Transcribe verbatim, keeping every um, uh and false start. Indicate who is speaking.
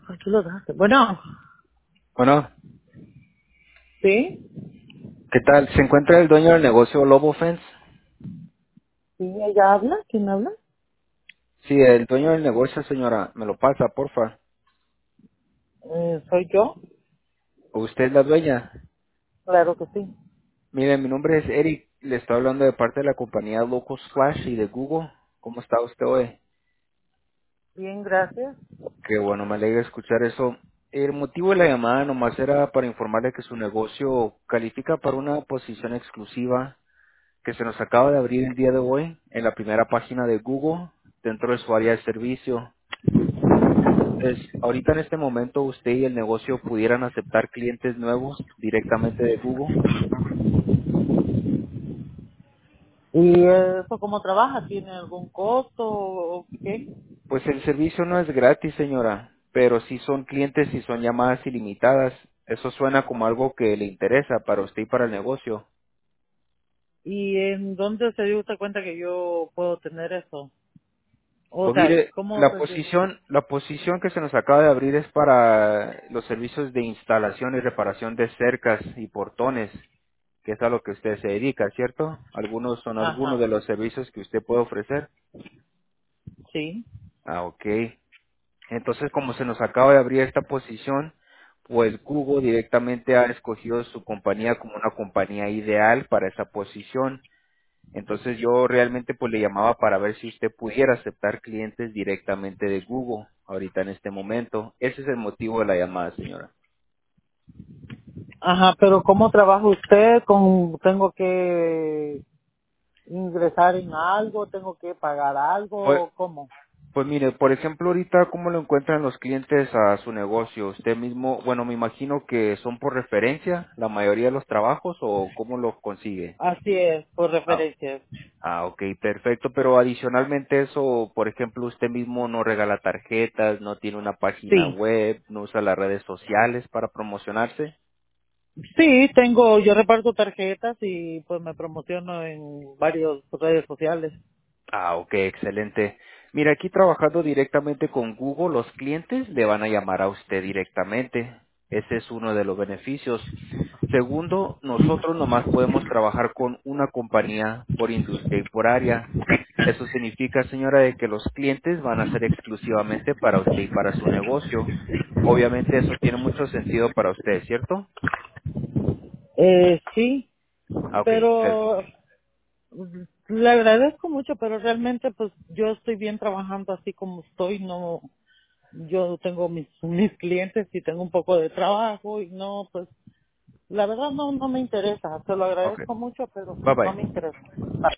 Speaker 1: Aquí lo dejaste. Bueno,
Speaker 2: Bueno,
Speaker 1: sí,
Speaker 2: ¿qué tal? ¿Se encuentra el dueño del negocio Lobo Fence?
Speaker 1: sí, ella habla. ¿Quién habla?
Speaker 2: Sí, el dueño del negocio, señora. Me lo pasa, porfa.
Speaker 1: Eh, ¿Soy yo?
Speaker 2: ¿Usted es la dueña?
Speaker 1: Claro que sí.
Speaker 2: Mire, mi nombre es Eric. Le estoy hablando de parte de la compañía Local Splash y de Google. ¿Cómo está usted hoy?
Speaker 1: Bien, gracias.
Speaker 2: Qué bueno, me alegra escuchar eso. El motivo de la llamada nomás era para informarle que su negocio califica para una posición exclusiva que se nos acaba de abrir el día de hoy en la primera página de Google dentro de su área de servicio. Entonces, ahorita en este momento usted y el negocio pudieran aceptar clientes nuevos directamente de Google.
Speaker 1: ¿Y eso cómo trabaja? ¿Tiene algún costo o qué?
Speaker 2: Pues el servicio no es gratis, señora, pero sí son clientes y son llamadas ilimitadas. Eso suena como algo que le interesa para usted y para el negocio.
Speaker 1: ¿Y en dónde se dio usted cuenta que yo puedo tener eso? O
Speaker 2: Pues
Speaker 1: sea,
Speaker 2: mire,
Speaker 1: ¿cómo
Speaker 2: la
Speaker 1: se dio?
Speaker 2: posición, la posición que se nos acaba de abrir es para los servicios de instalación y reparación de cercas y portones, que es a lo que usted se dedica, ¿cierto? Algunos son algunos
Speaker 1: Ajá,
Speaker 2: de los servicios que usted puede ofrecer.
Speaker 1: sí.
Speaker 2: Ah, ok. Entonces, como se nos acaba de abrir esta posición, pues Google directamente ha escogido su compañía como una compañía ideal para esa posición. Entonces yo realmente pues le llamaba para ver si usted pudiera aceptar clientes directamente de Google ahorita en este momento. Ese es el motivo de la llamada, señora.
Speaker 1: Ajá, pero ¿cómo trabaja usted? ¿Con, ¿Tengo que ingresar en algo? ¿Tengo que pagar
Speaker 2: Pues,
Speaker 1: algo? ¿Cómo?
Speaker 2: pues mire, por ejemplo, ahorita, ¿cómo lo encuentran los clientes a su negocio? ¿Usted mismo, bueno, me imagino que son por referencia la mayoría de los trabajos o cómo los consigue?
Speaker 1: Así es, por
Speaker 2: Ah,
Speaker 1: referencias.
Speaker 2: Ah, ok, perfecto. Pero adicionalmente eso, por ejemplo, usted mismo no regala tarjetas, no tiene una página
Speaker 1: Sí.
Speaker 2: web, no usa las redes sociales para promocionarse.
Speaker 1: Sí, tengo, yo reparto tarjetas y pues me promociono en varias redes sociales.
Speaker 2: Ah, ok, excelente. Mira, aquí trabajando directamente con Google, los clientes le van a llamar a usted directamente. Ese es uno de los beneficios. Segundo, nosotros nomás podemos trabajar con una compañía por industria y por área. Eso significa, señora, de que los clientes van a ser exclusivamente para usted y para su negocio. Obviamente eso tiene mucho sentido para usted, ¿cierto?
Speaker 1: Eh, sí,
Speaker 2: Ah, ok, per-
Speaker 1: pero mm, le agradezco mucho, pero realmente pues yo estoy bien trabajando así como estoy, no, yo tengo mis, mis clientes y tengo un poco de trabajo y no, pues la verdad no, no me interesa, te lo
Speaker 2: ok.
Speaker 1: agradezco mucho, pero
Speaker 2: Bye
Speaker 1: no
Speaker 2: bye.
Speaker 1: me interesa.